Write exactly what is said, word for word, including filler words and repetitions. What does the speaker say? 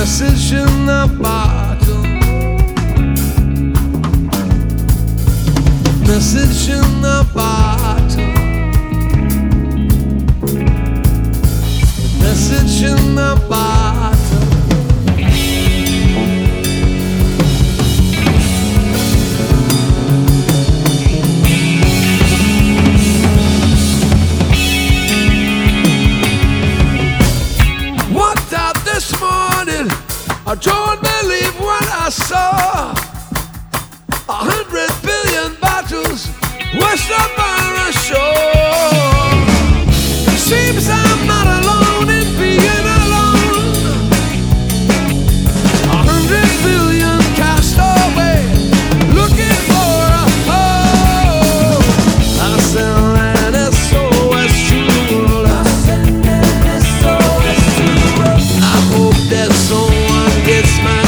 message in the bottle, message in the bottle, message in the bottle. Walked out this morning, I don't believe what I saw. A hundred billion bottles washed up on a shore. Seems I'm not alone in being alone. A hundred billion cast away, looking for a home. I send an S O S to the I hope that someone gets my